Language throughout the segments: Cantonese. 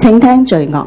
請聽罪惡。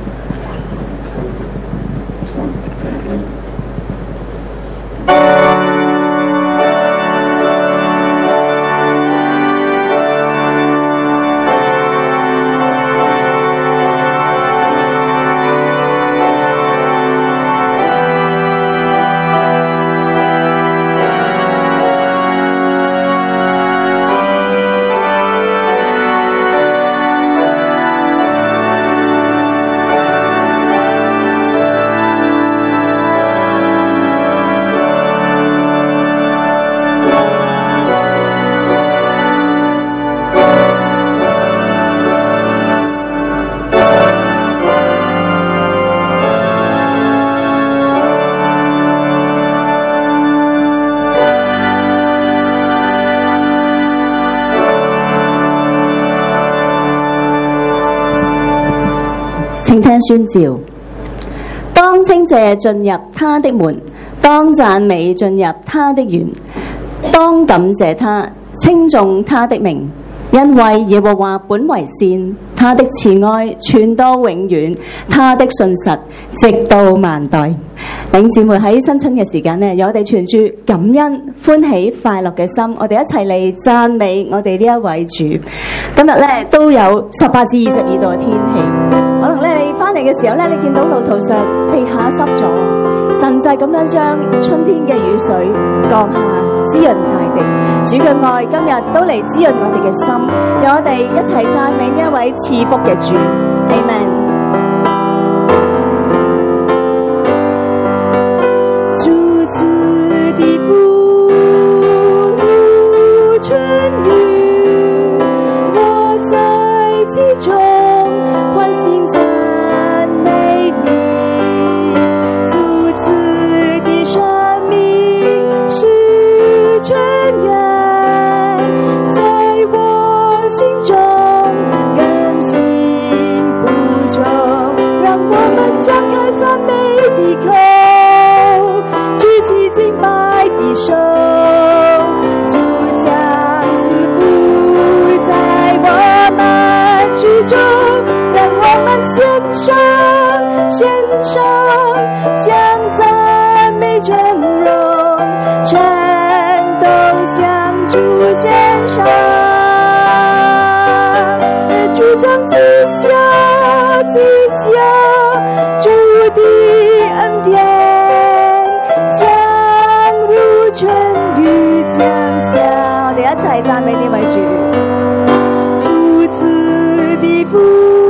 請聽宣召：當稱謝進入他的門，當讚美進入他的園，當感謝他，稱頌他的名，因為耶和華本為善，他的慈愛傳到永遠，他的信實直到萬代。弟兄姊妹，喺新春嘅時間呢，有我哋存住感恩、歡喜、快樂嘅心，我哋一齊嚟讚美我哋呢一位主。今日咧都有18至22度嘅天氣，可能咧你翻嚟嘅時候咧，你見到路途上地下濕咗，神就係咁樣將春天嘅雨水降下，滋潤大地。主嘅愛今日都嚟滋潤我哋嘅心，讓我哋一齊讚美呢一位賜福嘅主。Amen。主子的福如春雨，我在其中歡欣讚美你。主子的生命是泉源，在我心中更新不窮。讓我們張開讚美的口，舉起敬拜的手，主將賜福在我們之中。讓我們獻上將讚美尊榮全都向主獻上。主將賜下主的恩典，將如春雨降下。我哋一齊讚美呢位主。主子的福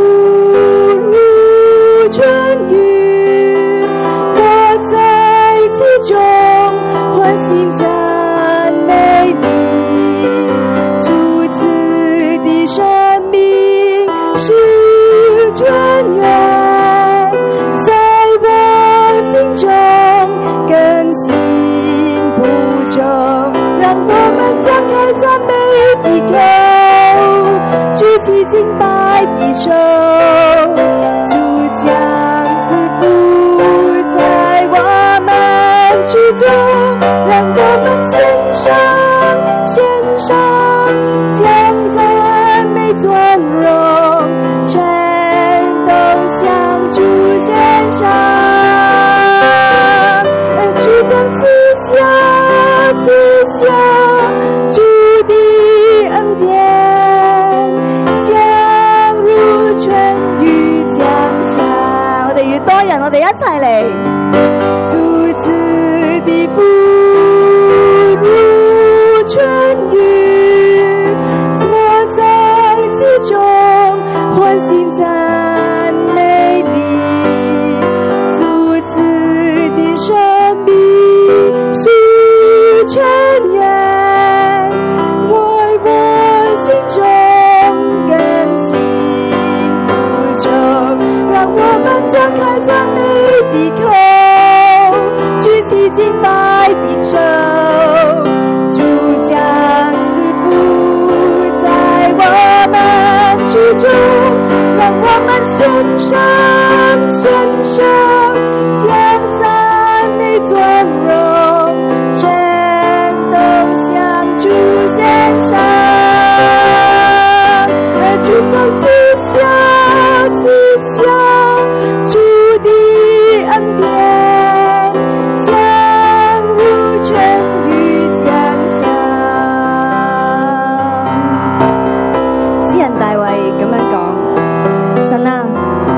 如春雨，我在其中歡欣讚美你。主子的生命是泉源，在我心中更新不窮。讓我們張開讚美的口，舉起敬拜的手，主將賜福在我們之中。讓我們獻上將讚美尊榮全都向主獻上。而主將賜下主的恩典，將如春雨降下。我哋越多人，我哋一齊嚟。主子的福如春雨，我在其中歡欣讚美你。主子的生命是泉源，為我心中更新不窮。讓我們張開讚美的口，舉起敬拜的手，主將賜福在我們之中。讓我們獻上將讚美尊榮全都向主獻上。而主將賜下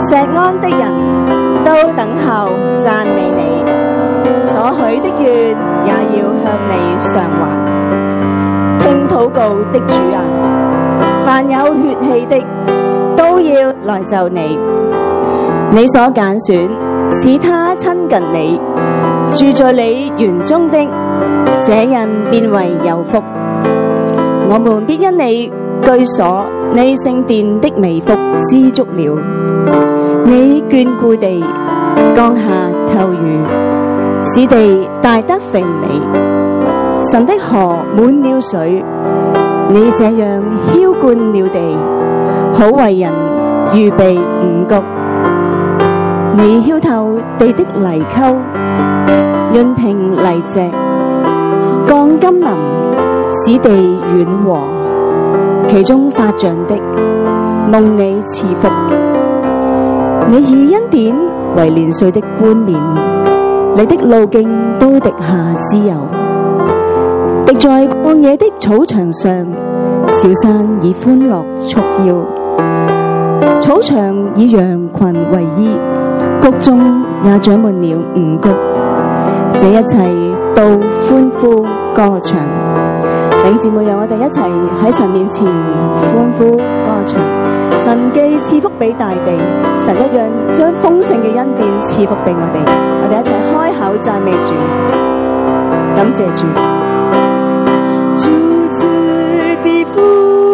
錫安的人都等候讚美你，所許的願也要向你償還。聽禱告的主啊，凡有血氣的都要來就你，你所揀選使他親近你，住在你園中的，這人便為有福。我們必因你居所，你聖殿的美福知足了。你眷顧地，降下透雨，使地大得肥美。神的河滿了水，你這樣澆灌了地，好為人預備五穀。你澆透地的泥溝，潤平泥脊，降甘霖，使地軟和。其中發脹的，蒙你賜福。你以恩典為年歲的冠冕，你的路徑都滴下脂油。滴在曠野的草場上，小山以歡樂束腰，草場以羊群為衣，谷中也長滿了五穀。這一切都歡呼歌唱。弟兄姊妹，讓我哋一齊喺神面前歡呼歌唱。神既賜福俾大地，神一樣將豐盛嘅恩典賜福俾我哋。我哋一齊開口讚美主，感謝主。主子的福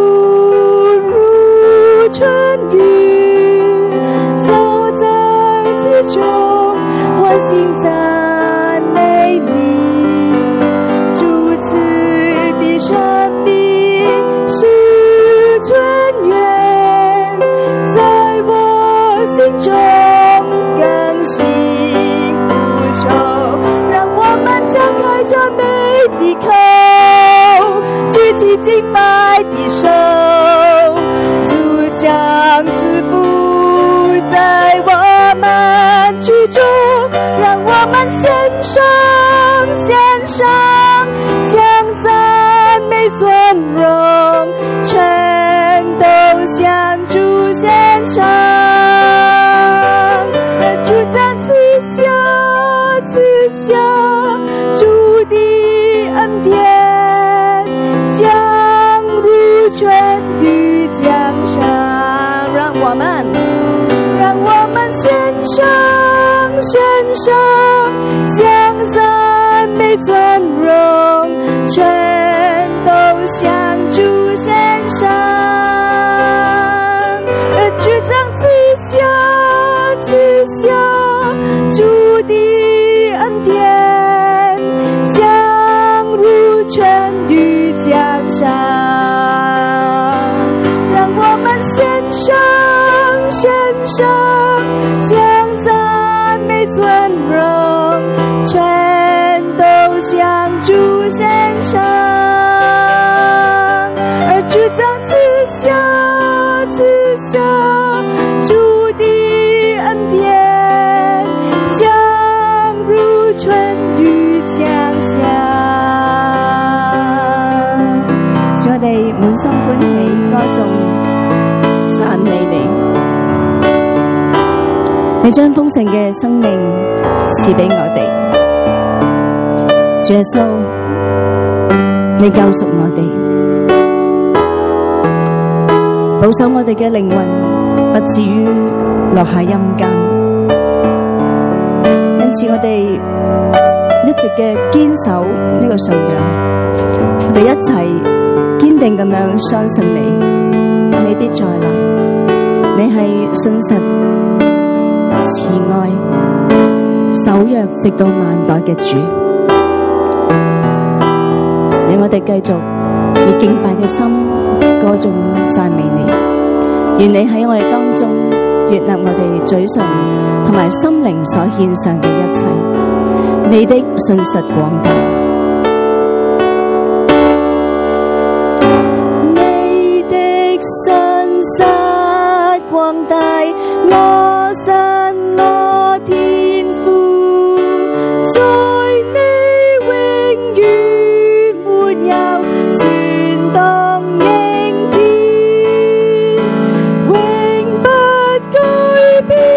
如春雨，走在其中，歡欣讚美你。主子的生命是春園，在我心中更新不朽。讓我們張開這美的口，舉起敬拜的手，主將賜福在我們之中。讓我們獻上將讚美尊榮全都向主獻上。而主將賜下主的恩典，降如春雨江上。讓我們獻上將讚美尊榮全都向主獻上。而主將賜下主的恩典，降如春雨江上。讓我們獻上將讚美尊榮全都向主獻上。而主將賜下主的恩典，降如春雨江下。主，我哋滿心歡喜歌頌讚美你。你將豐盛嘅生命賜俾我哋，主耶穌，你救贖我哋，保守我哋嘅靈魂不至於落下陰間。因此我哋一直嘅堅守呢個信仰，我哋一齊堅定咁樣相信你，你必再來，你係信實慈愛守約直到萬代嘅主。讓我哋繼續以敬拜嘅心歌頌讚美你，願你喺我哋當中悅納我哋嘴唇同埋心靈所獻上嘅一切，你的信實廣大，你的信實廣大，我神我天父，在你永遠沒有轉動應變，永不改變。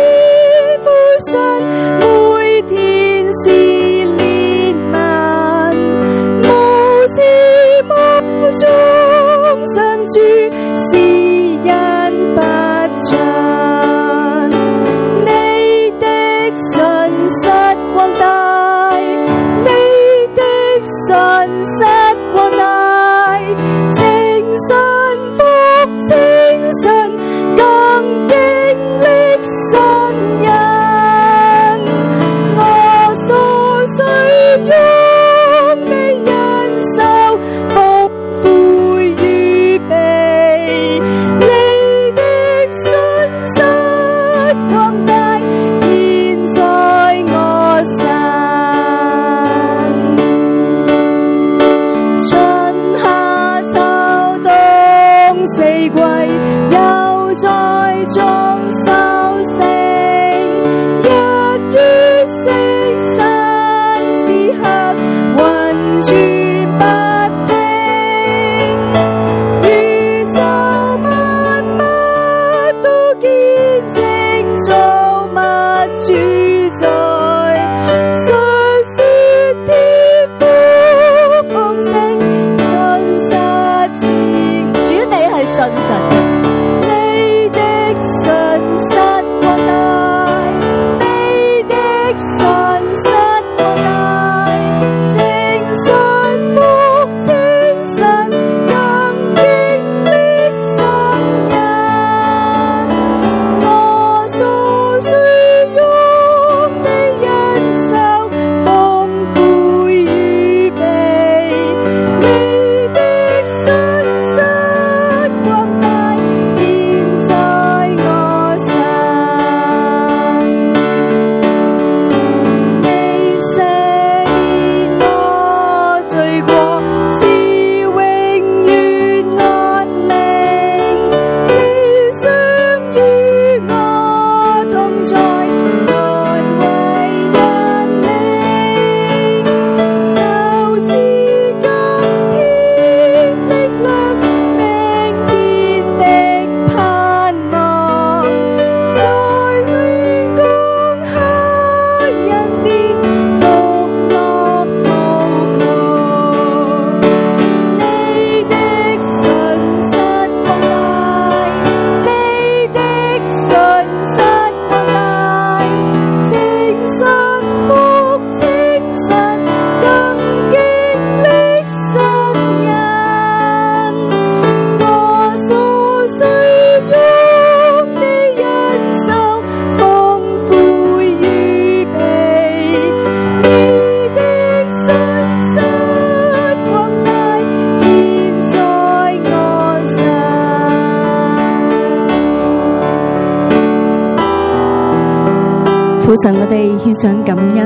父神，我哋獻上感恩，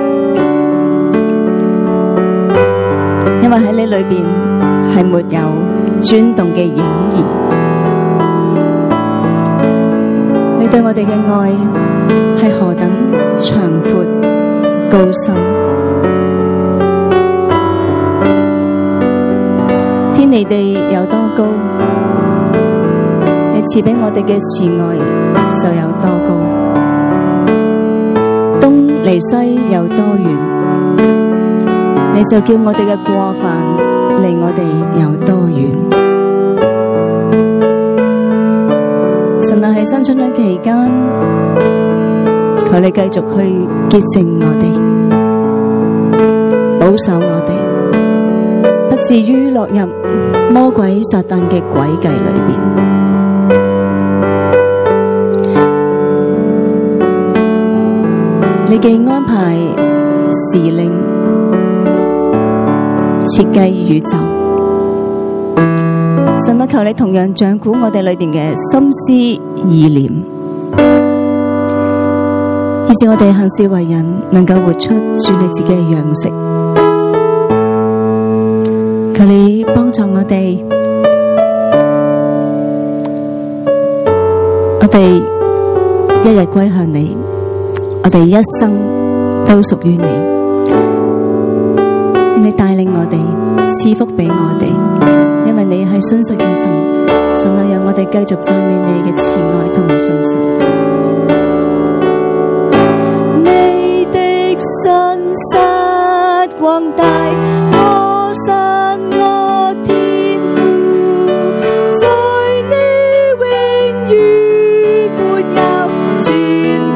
因為喺你裏邊係沒有轉動嘅影兒，你對我哋嘅愛係何等長闊高深，天離地有多高，你賜俾我哋嘅慈愛就有多高。離西有多遠，你就叫我哋嘅過犯離我哋有多遠。神啊，喺新春嘅期間，求你繼續去潔淨我哋，保守我哋，不至於落入魔鬼撒旦嘅詭計裏邊。你嘅安排時令設計宇宙，神啊，求你同樣掌管我哋裏邊嘅心思意念，以致我哋行事為人能夠活出主你自己嘅樣式。求你幫助我哋，我哋一日歸向你，我哋一生都屬於你，你帶領我哋，賜福俾我哋，因為你係信實嘅神。神啊，讓我哋繼續讚美你嘅慈愛同埋信實。你的信實廣大，我神我天父，在你永遠沒有轉動。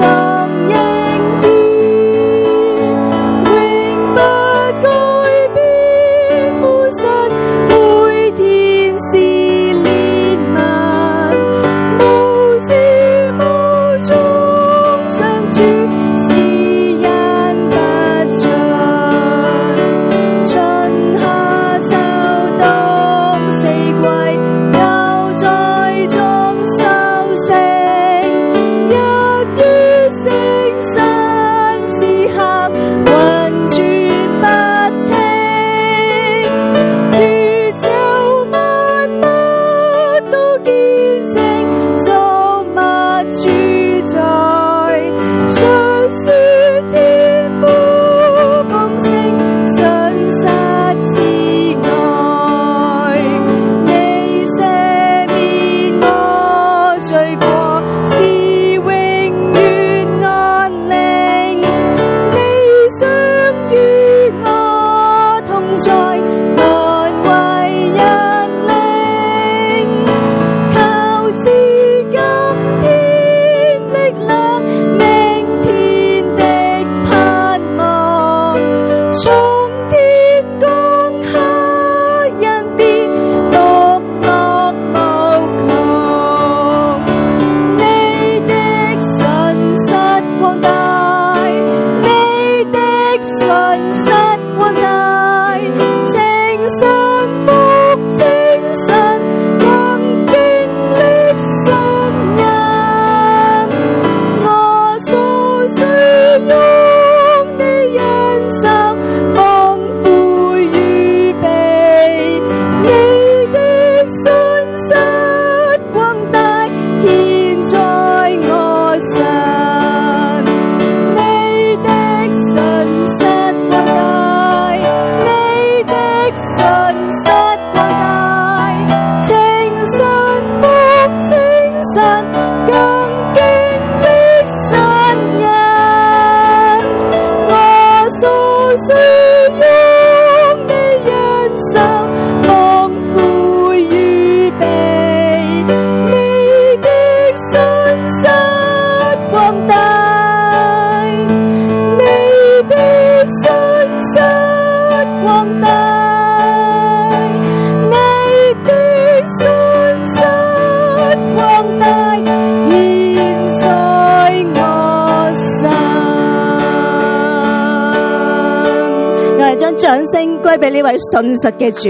掌聲歸俾呢位信實嘅主。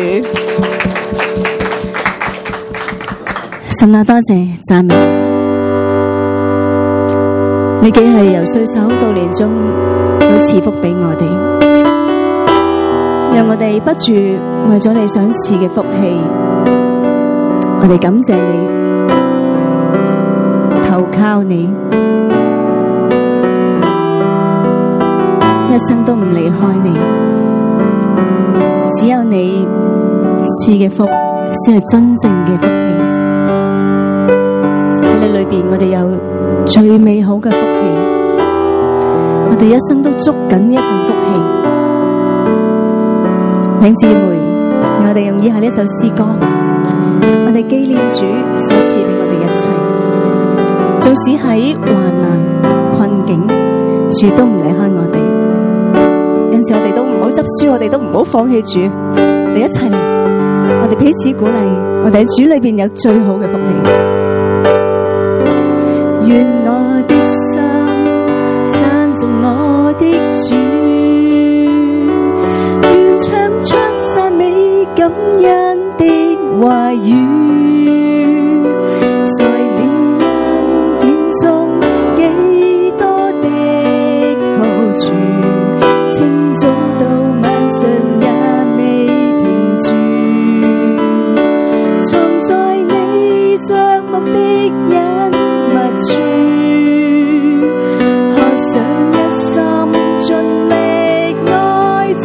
神啊，多謝讚美你，既係由歲首到年終都賜福俾我哋，讓我哋不住為咗你想賜嘅福氣，我哋感謝你，投靠你，一生都唔離開你。只有你賜嘅福先係真正嘅福氣，喺你裏邊我哋有最美好嘅福氣，我哋一生都捉緊呢一份福氣。弟兄姊妹，我哋用以下呢一首詩歌，我哋紀念主所賜俾我哋一切，縱使喺患難困境，主都唔離開我哋。因此我哋都唔好執輸，我哋都唔好放棄主，你一齊嚟，我哋彼此鼓勵，我哋喺主裏邊有最好嘅福氣。願我的心讚頌我的主，願唱出讚美感恩的話語，在你恩典中幾多的好處，清早到晚上也未停住，藏在你帳幕的隱密處，渴想一心盡力愛主。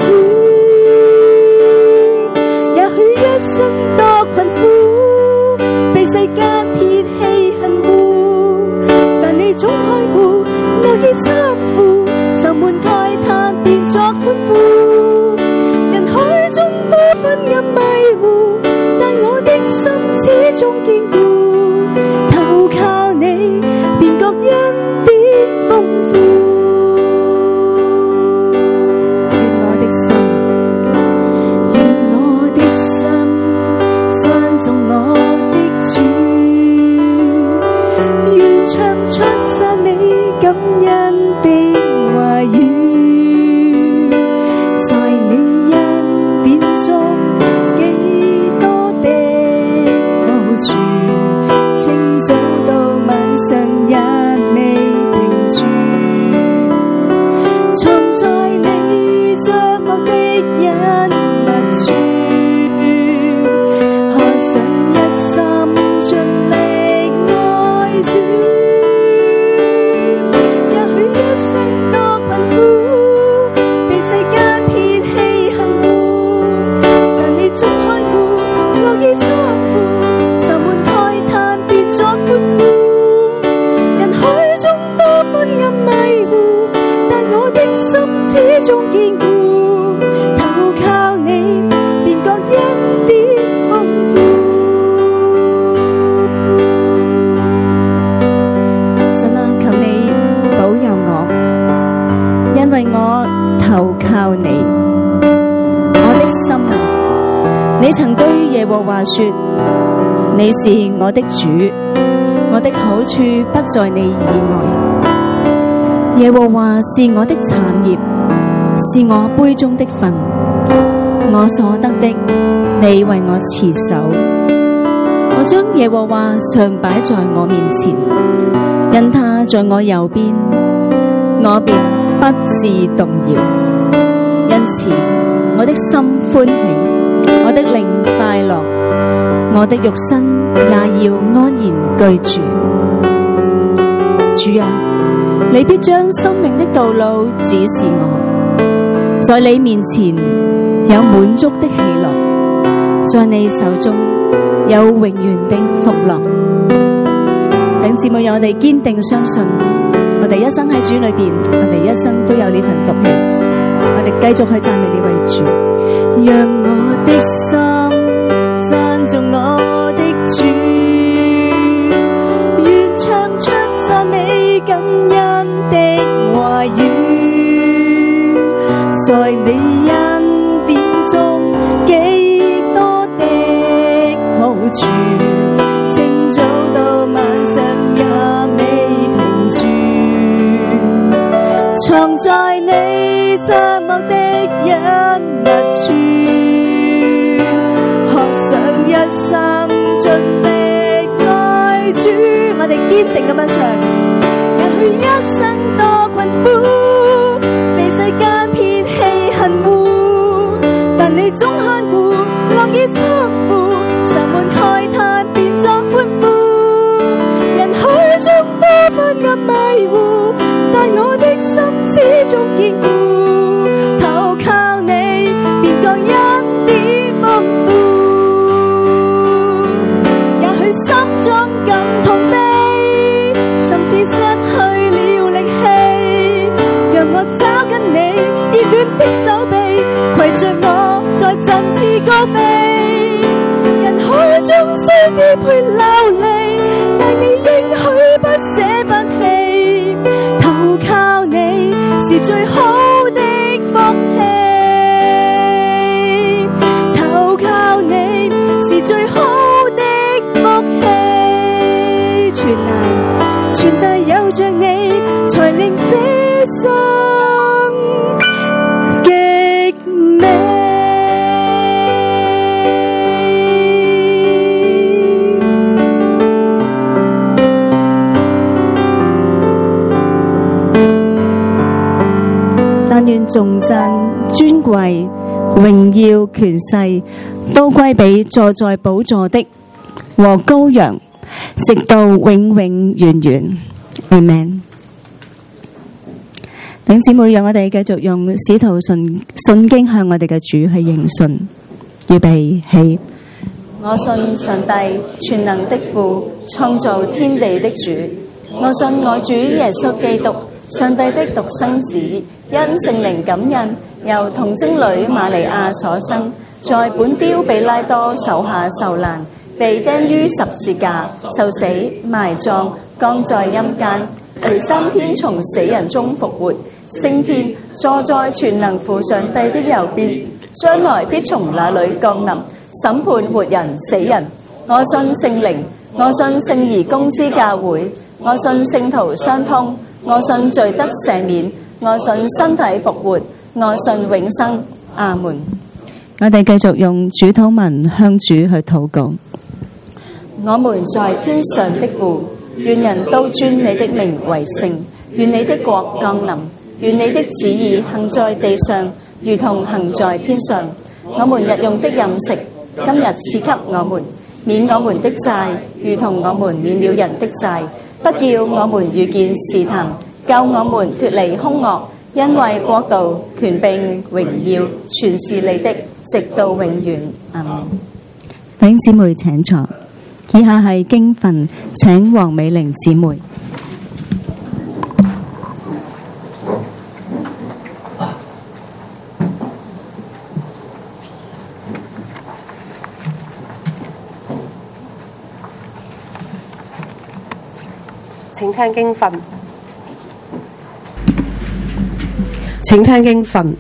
也許一生多困苦，被世間撇棄恨惡，但你總開護，樂意參付，愁悶慨嘆變作歡呼。人海中多昏暗迷糊，但我的心始終堅固，投靠你便覺恩典豐富。願我的心，願我的心讚頌我的主，願唱出讚美感恩的話語，在你恩典中幾多的好處，清早到晚上也未停住，藏在你帳幕的隱密處，渴想一心盡力愛主。也許一生多困苦，被世間撇棄恨惡，但你總開護，樂意參付，愁悶慨嘆變作歡呼。人海中多昏暗迷糊，但我的心始終堅固，投靠你便覺恩典豐富。神啊，求你保佑我，因為我投靠你。我的心啊，你曾對耶和華說，你是我的主，我的好處不在你以外。耶和華是我的產業，是我杯中的分，我所得的你為我持守。我將耶和華常擺在我面前，因他在我右邊，我便不致動搖。因此我的心歡喜，我的靈快樂，我的肉身也要安然居住。主啊，你必將生命的道路指示我，在你面前有滿足的喜樂，在你手中有永遠的福樂。弟兄姊妹，讓我哋堅定相信，我哋一生喺主裏邊，我哋一生都有呢份福氣。我哋繼續去讚美呢位主，讓我的心讚頌我的主，願唱出讚美感恩的話語，在你恩典中幾多的好處，清早到晚上也未停住，藏在你帳幕的隱密處，學想一生盡力愛主。我哋堅定咁樣唱，也許一生多困苦，被世間撇棄恨惡，但你總看顧，樂意攙扶，愁悶慨嘆變作歡呼。人海中多昏暗迷糊，但我的心始終堅固，投靠你便覺恩典豐富。也許心中感痛悲，甚至失去了力氣，讓我找緊你熱戀的手臂，攜着我在振翅高飛。人海中雖跌配流離，但你應許不捨不棄，投靠你是最好的福氣，投靠你是最好的福氣。全賴有着你，才令這生極美。但願頌讚尊貴榮耀權勢都歸俾坐在寶座的和羔羊，直到永永遠遠。Amen。弟兄姊妹，讓我哋繼續用使徒信經向我哋嘅主去認信。預備起。我信上帝全能的父，創造天地的主。我信我主耶穌基督，上帝的獨生子，因聖靈感孕，由童貞女瑪利亞所生，在本丟彼拉多手下受難，被釘於十字架，受死埋葬，降在陰間，第三天從死人中復活，升天，坐在全能父上帝的右邊，將來必從那裏降臨，審判活人死人。我信聖靈，我信聖而公之教會，我信聖徒相通，我信罪得赦免，我信身體復活，我信永生。阿門。我哋繼續用主禱文向主去禱告。我們在天上的父，願人都尊你的名為聖，願你的國降臨，願你的旨意行在地上，如同行在天上。我們日用的飲食，今日賜給我們，免我們的債，如同我們免了人的債，不叫我們遇見試探，救我們脫離兇惡，因為國度、權柄、榮耀，全是你的，直到永遠。阿門。弟兄姊妹請坐。以下係經訓，請黃美玲姊妹。 請聽經訓。請聽經訓。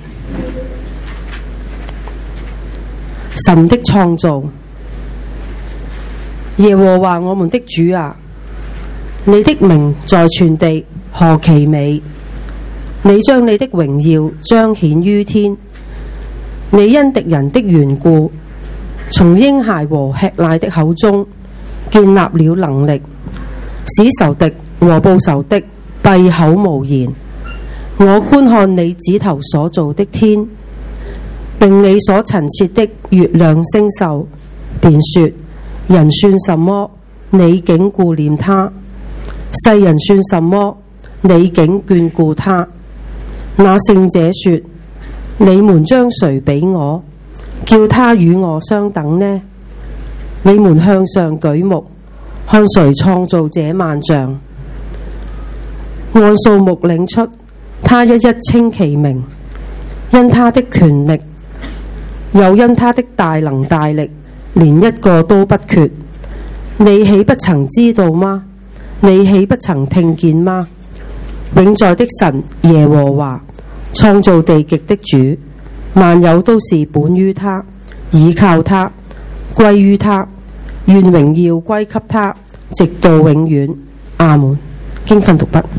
神的創造。耶和華我們的主啊，你的名在全地何其美！你將你的榮耀彰顯於天，你因敵人的緣故， 從嬰孩和吃奶的口中建立了能力，使仇敵和報仇的閉口無言。我觀看你指頭所造的天，並你所陳設的月亮星宿，便說：人算什麼？你竟顧念他；世人算什麼？你竟眷顧他。那聖者說：你們將誰比我，叫他與我相等呢？你們向上舉目，看誰創造這萬象？按數目領出，他一一稱其名，因他的權力，又因他的大能大力，連一個都不缺。你豈不曾知道嗎？你豈不曾聽見嗎？永在的神耶和華，創造地極的主，萬有都是本於他，倚靠他，歸於他，願榮耀歸給他，直到永遠。阿門。經訓讀畢。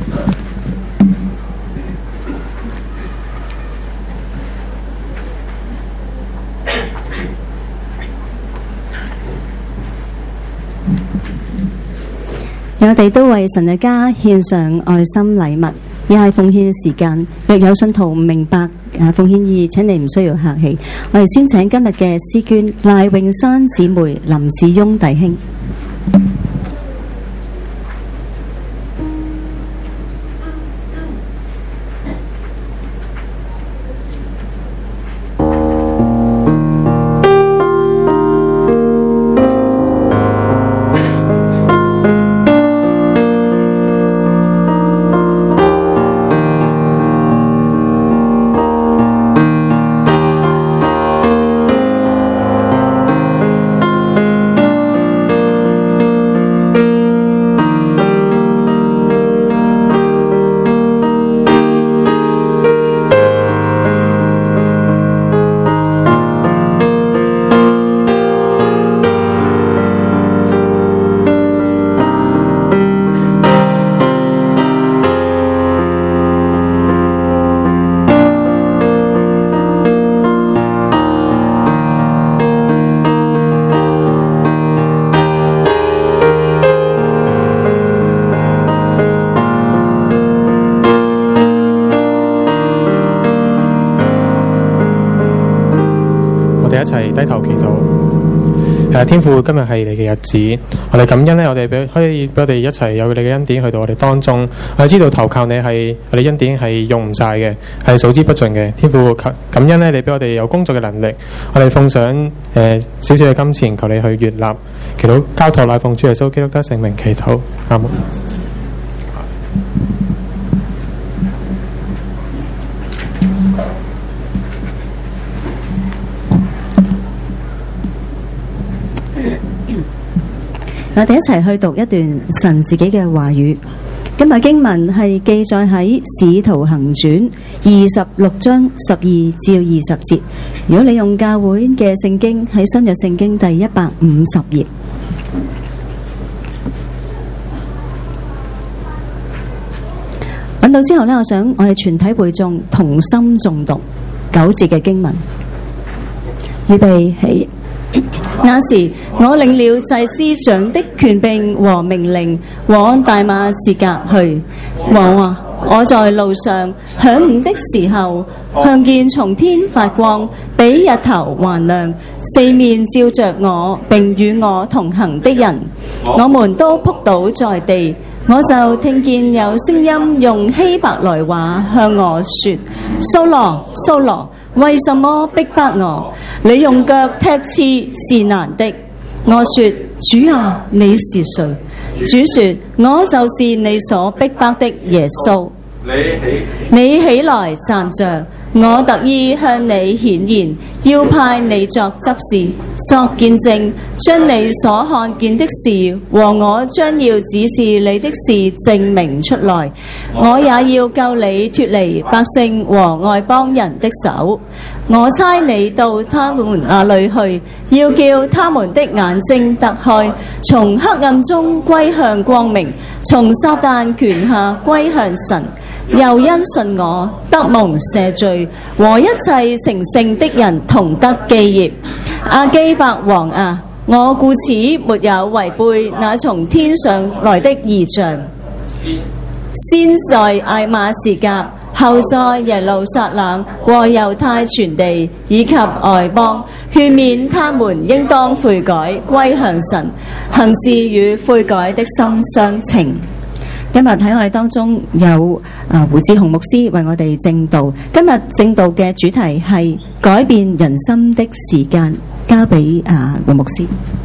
我哋都為神嘅家獻上愛心禮物，亦係奉獻時間。若有信徒唔明白奉獻意義，請你唔需要客氣。我哋先請今日嘅詩捐賴永山姊妹、林志翁弟兄。 一齊低頭祈禱。天父，今日係你嘅日子，我哋感恩呢，我哋可以俾我哋一齊有你嘅恩典去到我哋當中。我哋知道投靠你係我哋恩典係用唔晒嘅，係數之不盡嘅。天父，感恩呢，你俾我哋有工作嘅能力，我哋奉上少少嘅金錢，求你去悅納，祈禱交託乃奉主耶穌基督得聖名祈禱，阿門。 我哋一齊去讀一段神自己嘅話語。今日經文係記載喺《使徒行傳》26章12至20節。如果你用教會嘅聖經，喺新約聖經第150頁。揾到之後呢，我想我哋全體會眾同心誦讀9節嘅經文。預備起。那時，我領了祭司長的權柄和命令，往大馬士革去。王啊，我在路上晌午的時候，看見從天發光，比日頭還亮，四面照着我，並與我同行的人，我們都仆倒在地。我就聽見有聲音用希伯來話向我說：掃羅，掃羅，為什麼逼迫我？你用腳踢刺是難的。我說：主啊，你是誰？主說：我就是你所逼迫的耶穌。你起來站着，我特意向你顯現，要派你作執事，作見證，將你所看見的事和我將要指示你的事證明出來。我也要救你脫離百姓和外邦人的手。我差你到他們那裏去，要叫他們的眼睛得開，從黑暗中歸向光明，從撒旦權下歸向神。又因信我得蒙赦罪，和一切成聖的人同得基業。 亞基伯王啊，我故此沒有違背那從天上來的異象，先在艾瑪士革，後在耶路撒冷和猶太全地以及外邦，勸勉他們應當悔改，歸向神，行事與悔改的心相稱。今日喺我哋當中有胡志雄牧師為我哋證道。今日證道嘅主題係改變人心的時間，交俾胡牧師。